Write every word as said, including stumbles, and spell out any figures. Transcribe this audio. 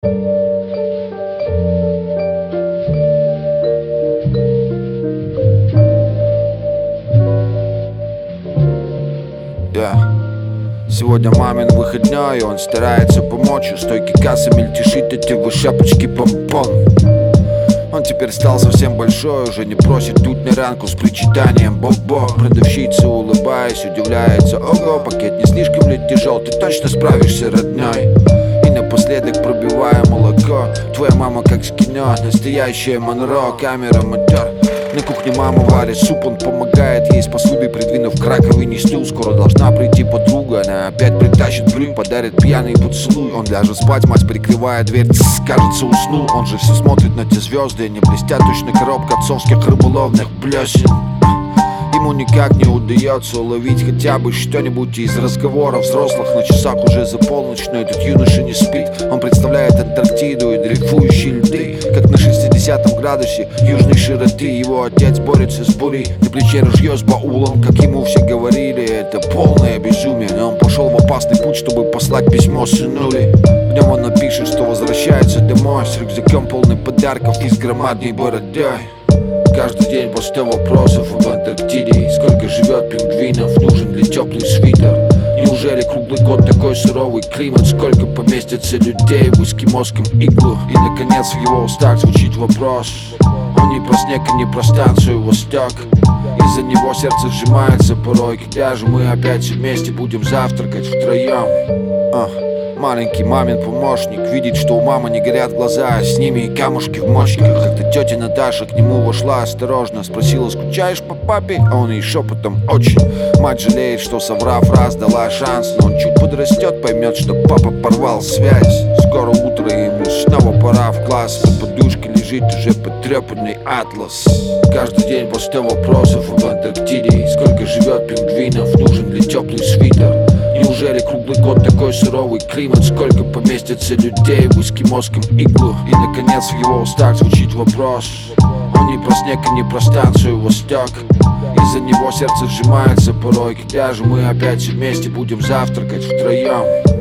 Yeah. Сегодня мамин выходной, он старается помочь. У стойки кассы мельтешит эти его шапочки помпон. Он теперь стал совсем большой, уже не просит тут на ранку с причитанием бо-бо. Продавщица, улыбаясь, удивляется: ого, пакет не слишком ли тяжел, ты точно справишься, родной? И напоследок, пробивая молоко: твоя мама как с кино, настоящая Монро. Камера, мотор. На кухне мама варит суп, он помогает ей с посудой, придвинув к раковине стул. Скоро должна прийти подруга, она опять притащит блин, подарит пьяный поцелуй. Он ляжет спать, мать прикрывая дверь, тс, кажется, уснул. Он же все смотрит на те звезды, не блестят точно коробка отцовских рыболовных блесен. Ему никак не удается уловить хотя бы что-нибудь из разговоров взрослых. На часах уже за полночь, но этот юноша не спит. Он представляет Антарктиду и дрейфующие льды, как на шестидесятом градусе южной широты. Его отец борется с бурей, на плече ружье с баулом. Как ему все говорили, это полное безумие, но он пошел в опасный путь, чтобы послать письмо сынули. В нем он напишет, что возвращается домой с рюкзаком полным подарков и с громадной бородой. Каждый день после вопросов об Антарктиде: сколько живет пингвинов, нужен ли теплый свитер? Неужели круглый год такой суровый климат? Сколько поместится людей в эскимосском иглу? И наконец в его устах звучит вопрос: он не про снег и не про станцию Восток. Из-за него сердце сжимается порой. Когда же мы опять все вместе будем завтракать втроем? а. Маленький мамин помощник видит, что у мамы не горят глаза, а с ними и камушки в мочках. Как-то тетя Наташа к нему вошла осторожно, спросила: скучаешь по папе? А он ей шепотом: очень. Мать жалеет, что, соврав раз, дала шанс, но он чуть подрастет, поймет, что папа порвал связь. Скоро утро, ему снова пора в класс. На подушке лежит уже потрепанный атлас. Каждый день после вопросов об Антарктиде: сколько живет пингвинов, нужен ли теплый свитер? Неужели круглый год такой суровый климат? Сколько поместится людей в эскимосском иглу? И наконец в его устах звучит вопрос: он не про снег и не про станцию Восток. Из-за него сердце сжимается порой. Когда же мы опять все вместе будем завтракать втроем?